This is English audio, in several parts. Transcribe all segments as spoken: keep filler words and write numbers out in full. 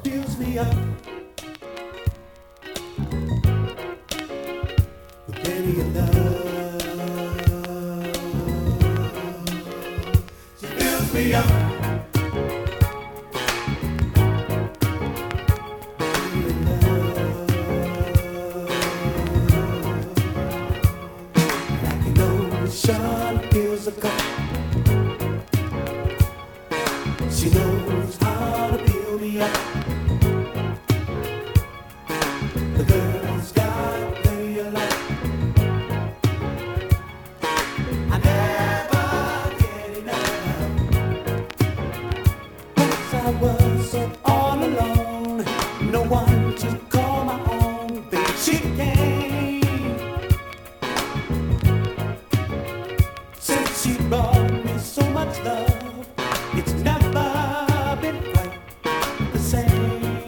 fills me up with plenty of love. She fills me up. Sun fills the cup. She knows how to build me up. The girl's got plenty of love. I never get enough. Once I was so all alone, no one to call my own. Then she came. She brought me so much love. It's never been quite the same.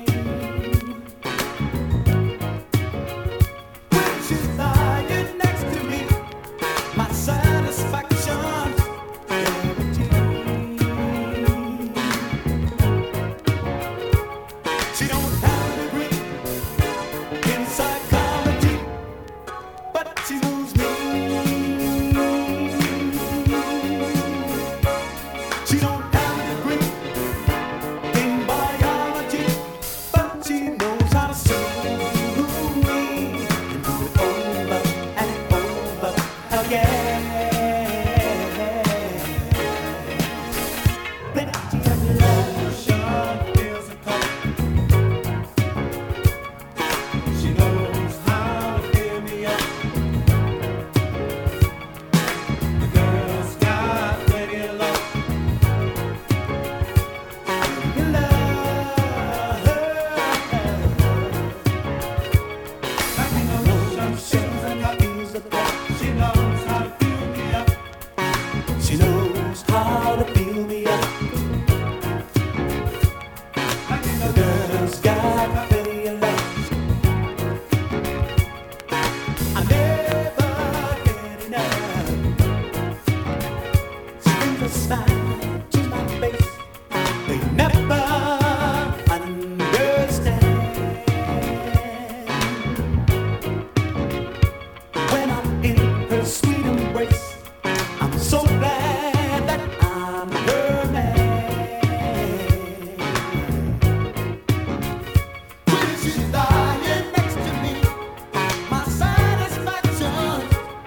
When she's lying next to me, my satisfaction's guaranteed. She don't have a degree in psychology, but she moves me. She don't have a degree in biology, but she knows how to soothe me and do it over and over again. Plenty of lotion fills the cup. She knows how to fill me up. The girl's got plenty of love. She knows how to fill me up. The girl's got plenty of love. I never get enough. She brings a smile to my face. They never understand. When I'm in her sweet embrace, I'm so glad that I'm her man. When she's lying next to me, my satisfaction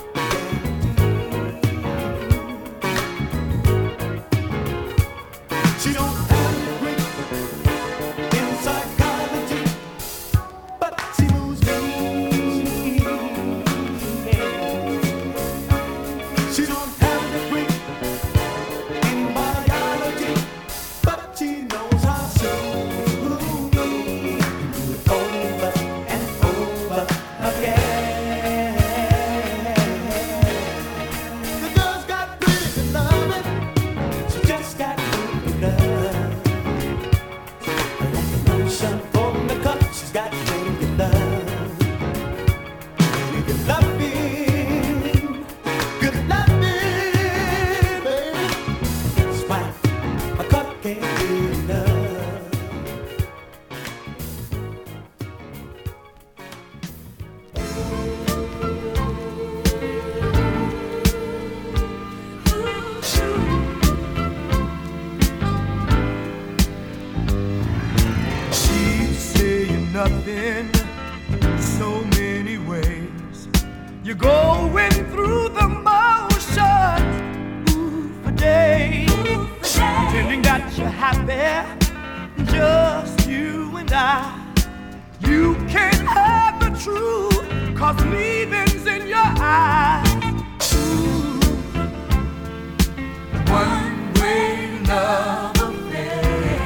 guaranteed. She don't have a degree in psychology, but she moves me. She don't have a degree in biology, but she knows how to soothe me and do it over and over again. The girl's got pretty good loving. She just got good love. Like an ocean from the cup, she's got plenty good love. Plenty good loving. Good loving, baby. That's why my cup can't get enough. She's saying nothing so many ways. You're going through the motions, ooh, for days, pretending that you're happy, just you and I. You can't have the truth, 'cause leaving's in your eyes. Ooh, one-way love affair.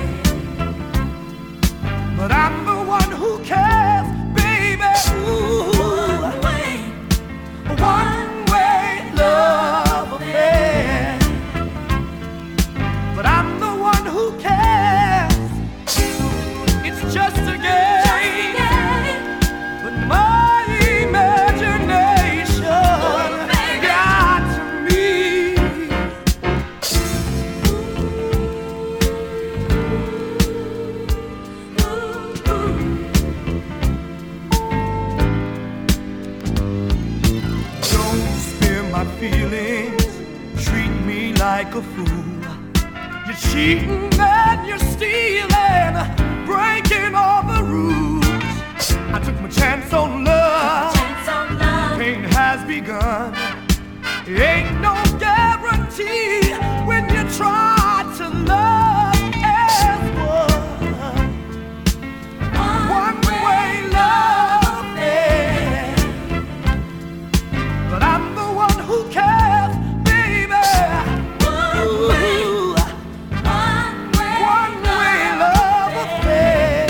But I'm the one who cares, baby. Ooh, one-way, one-way love affair. But I'm the one who cares. It's just a game, but my imagination got to me. Ooh. feelings treat me like a fool. You're cheating and you're stealing, breaking all the rules. I took my chance on love. Chance on love. Pain has begun. Ain't no guarantee when you try to love as one. One way love affair. But I'm the one who cares, baby. One way, Ooh. one way, One way love affair.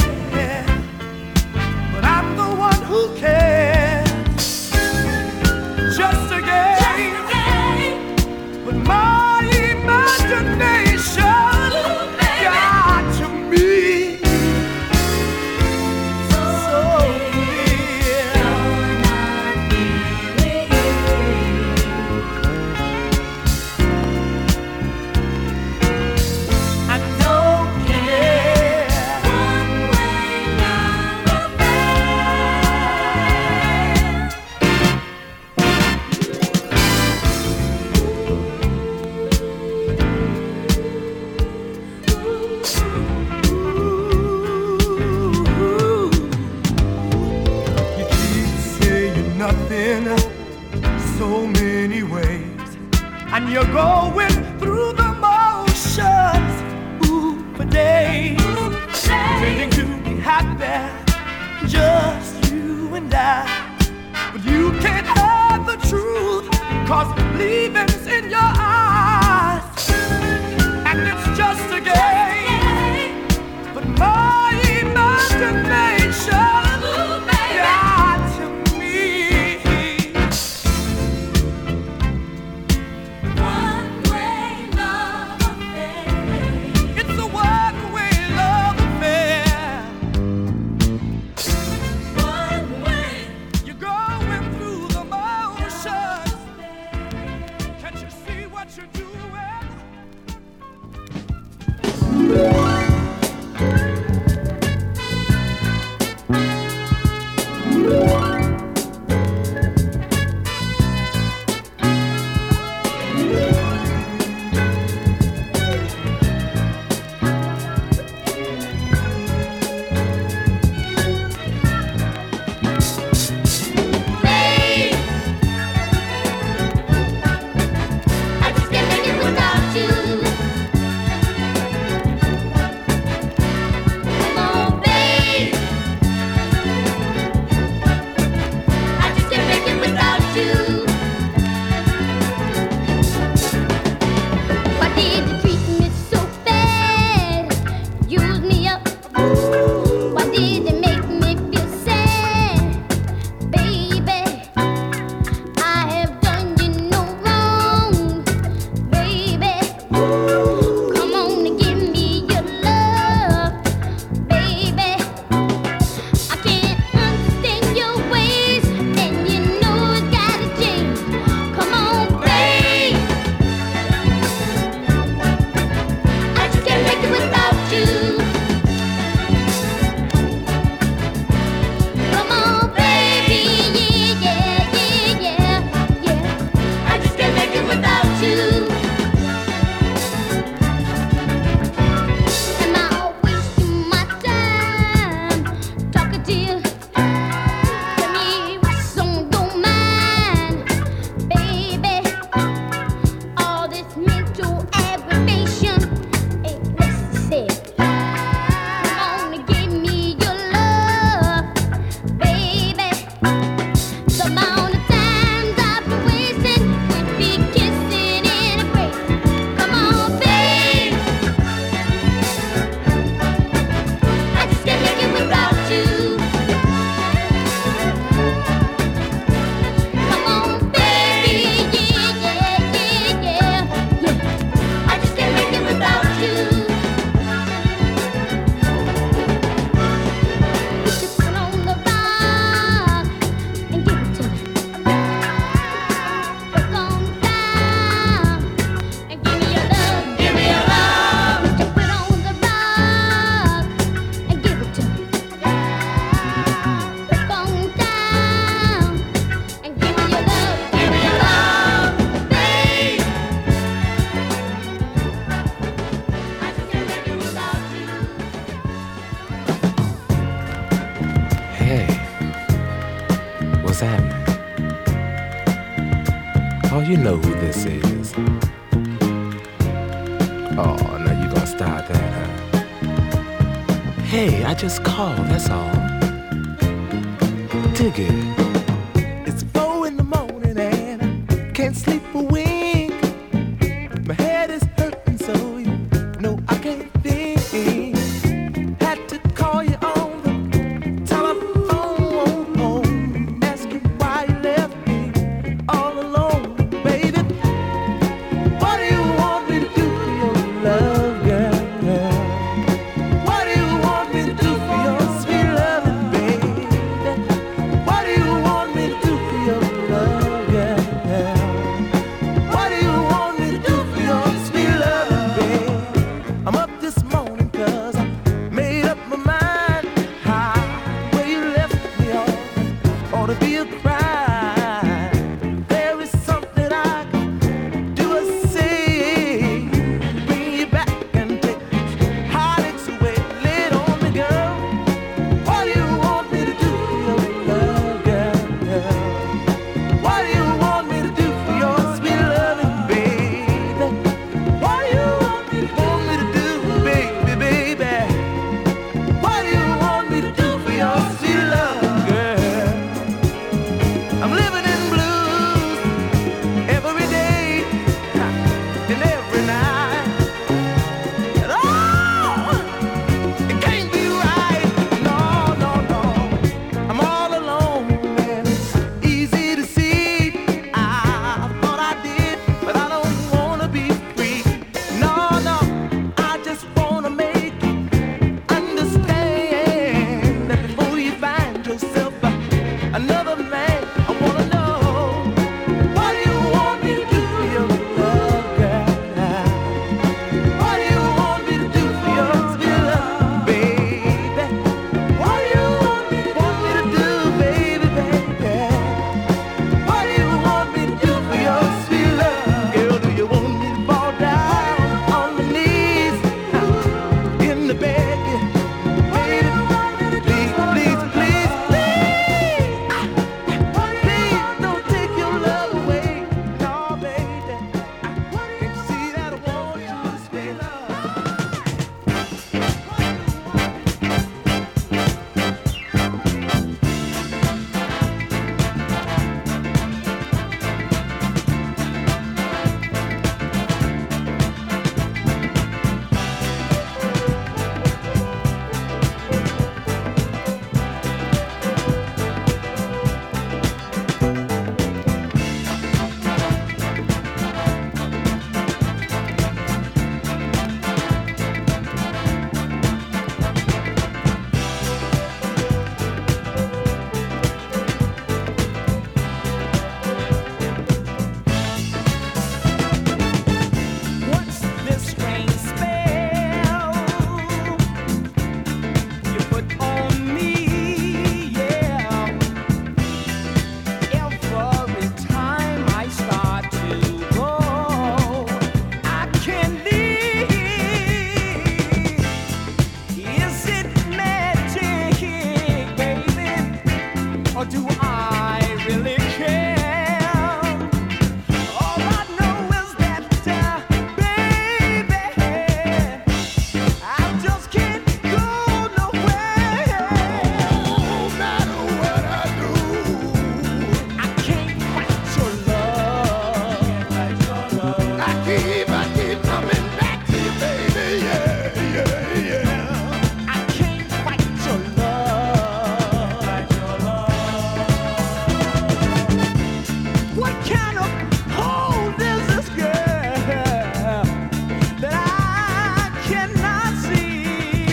But I'm the one who cares. Just a game. Just a game. But my imagination Ooh, baby. got to me. So So near. near. You're not feeling it. I don't care. One way love affair. You keep saying nothing so many ways, and you're going through the motions, ooh, for days, pretending to be happy, just you and I. But you can't have the truth, cause leaving's in your eyes, and it's just a game. But my imagination Ooh, baby. got to me. One way love affair. It's a one-way love affair. One way. You're going through the motions. Can't you see? Hey, what's happening? Oh, you know who this is. Oh, now you gonna start that, huh? Hey, I just called, that's all. Dig it. It's four in the morning and I can't sleep a wink. My head is hurting so you know I can't think. Had to call you on the telephone, ask you why you left me all alone, baby. What do you want me to do for your love, girl? What do you want me to do for your sweet loving, baby? What do you want me to do for your love, girl? What do you want me to do for your sweet loving, baby? I'm up this morning 'cause I made up my mind. How where you left me on ought to be a crime. There is something I can do or say, bring you back and take heartaches away. Lay it on me, girl. What do you want me to do for your love, girl? What do you want me to do for your sweet loving, baby? What do you want me to, want me to do, baby, baby? What do you want me to do for your sweet love, girl? I'm living in blues every day and every night. And oh, it can't be right. No, no, no. I'm all alone and it's easy to see. I thought I did, but I don't wanna be free. No, no. I just wanna make you understand that before you find yourself uh, another man, I wanna know, what do you want me to do for your love, girl? What do you want me to do for your sweet love, baby? What do you want me, want me to do, baby, baby? What do you want me to do for your sweet love? Girl, do you want me to fall down on my knees uh, in the bed? Baby, please, please, please, please. Please don't take your love away. No, baby. Can't you see that I want you to stay loved? What's this strange spell you put on me? Yeah, every time I start to go, I can't leave. Is it magic, baby, or do I really care? All I know is that, uh, baby, I just can't go nowhere. No matter what I do, I can't fight your love. I keep, I keep coming back to you, baby. Yeah, yeah, yeah. I can't fight your love. What kind of hold is this girl that I cannot see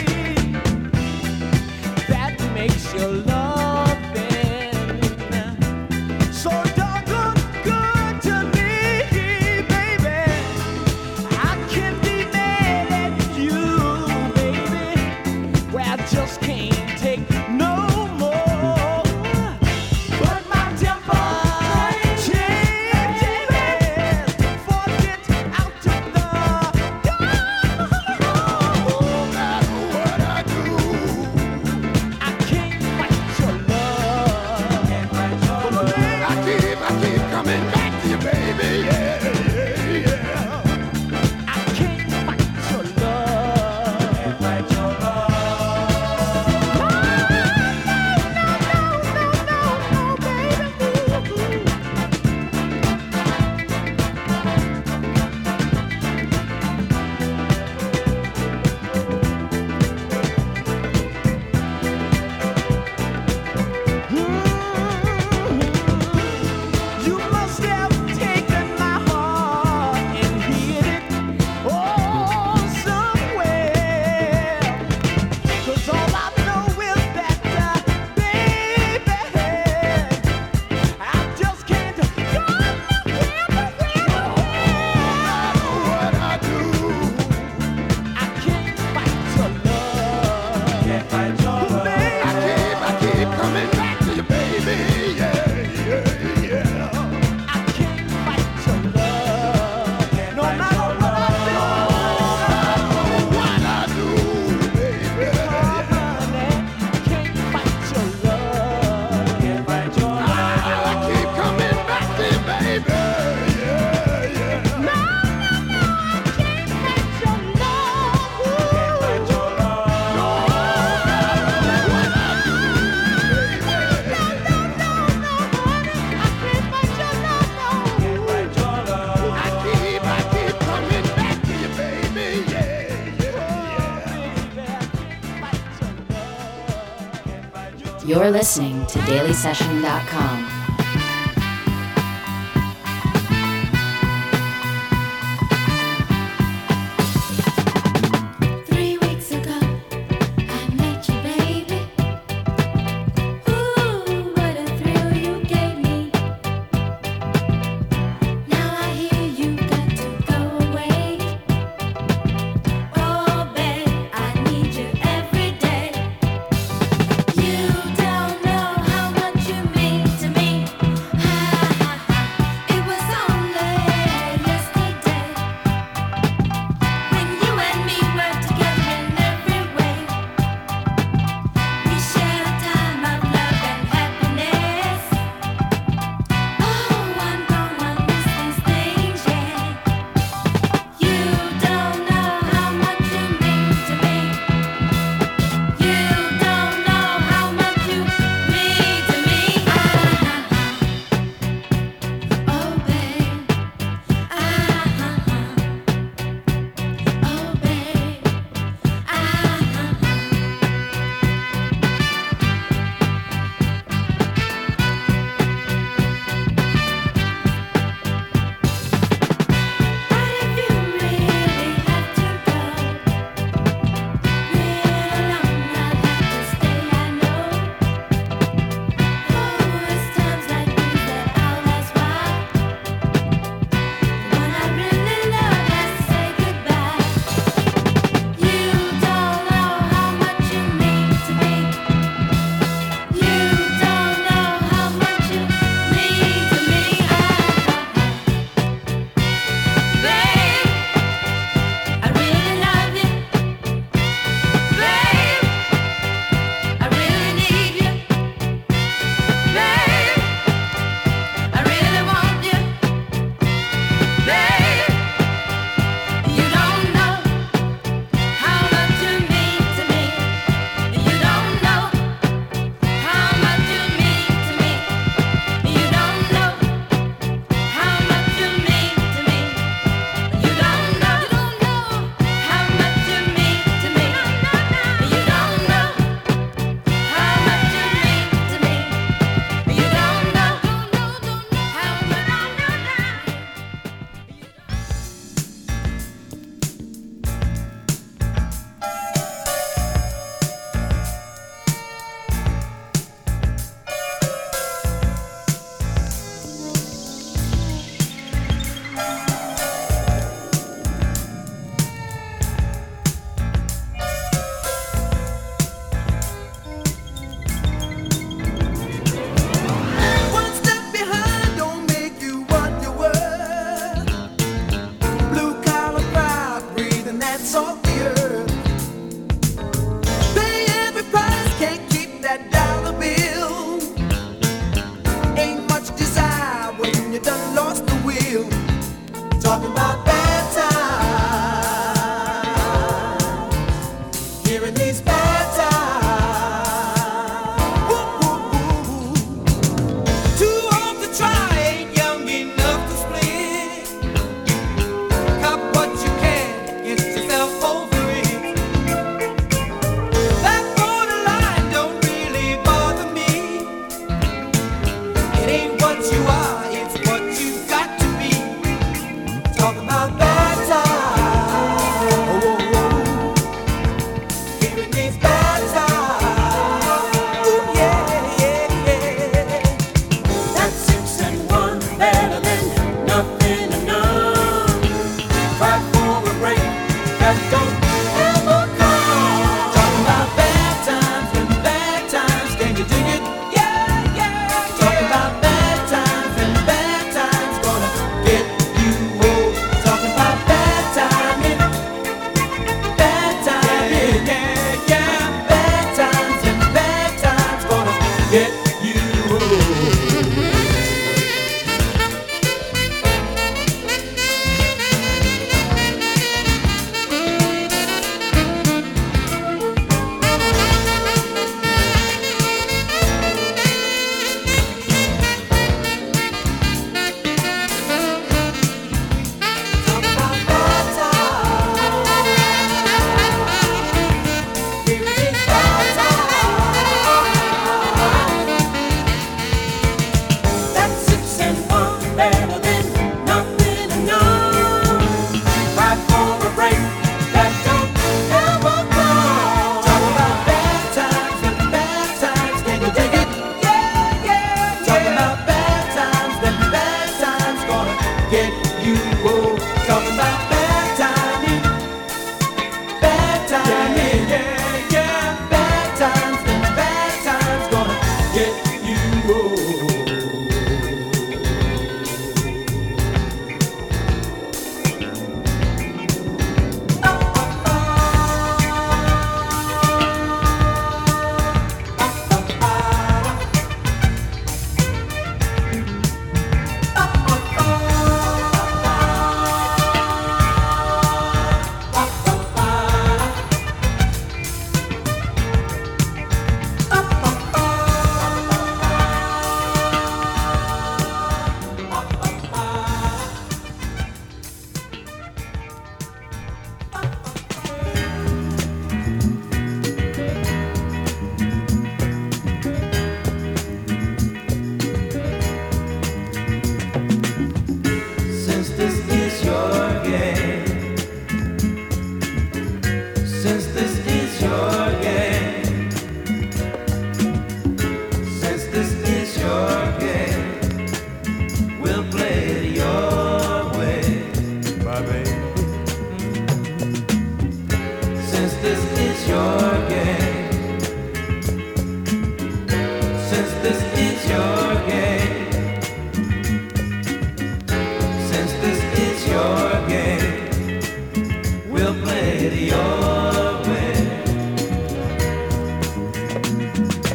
that makes your loving so doggone good to me, baby? I can't be mad at you, baby. Well, I just can't take no more. But my temper changes, forget out of the no matter what I do, I can't fight your love. You're listening to daily session dot com. To me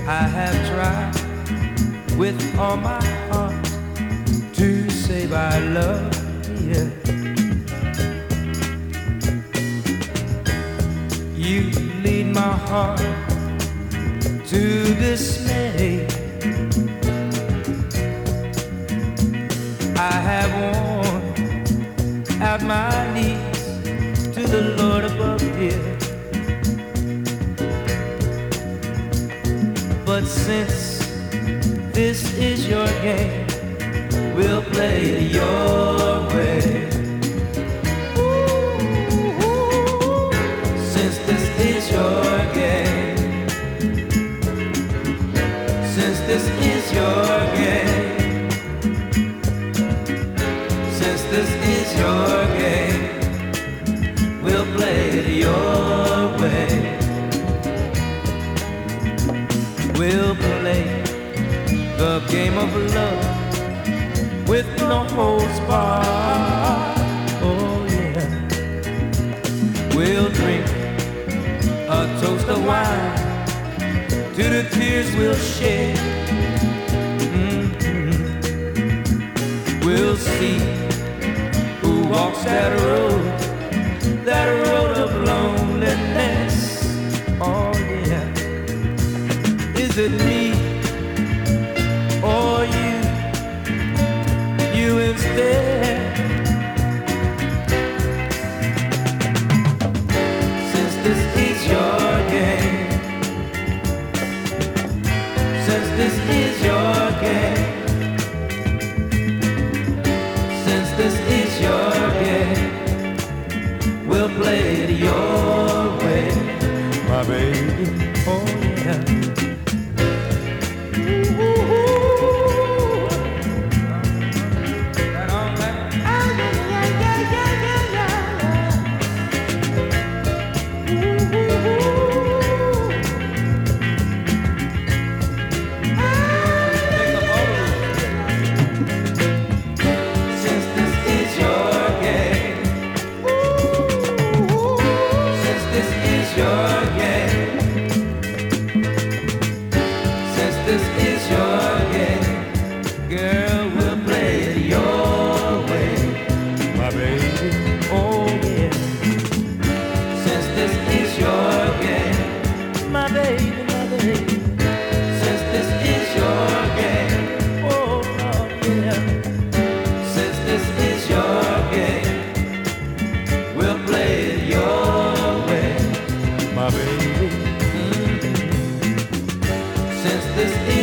I have tried with all my heart to save our love, yeah. You lead my heart to dismay. I have worn out my knees to the Lord above here. But since this is your game, we'll play it your way. Since this is your game, since this is your game, since this is your game, we'll play it your way. We'll play the game of love with no holds barred. Oh yeah. We'll drink a toast of wine to the tears we'll shed. Mm-hmm. We'll see who walks that road, that road of loneliness. Oh yeah. Is it me or you? You instead. Since this is your game, since this is your game, since this is your game, we'll play it your way, my baby. Oh yeah. This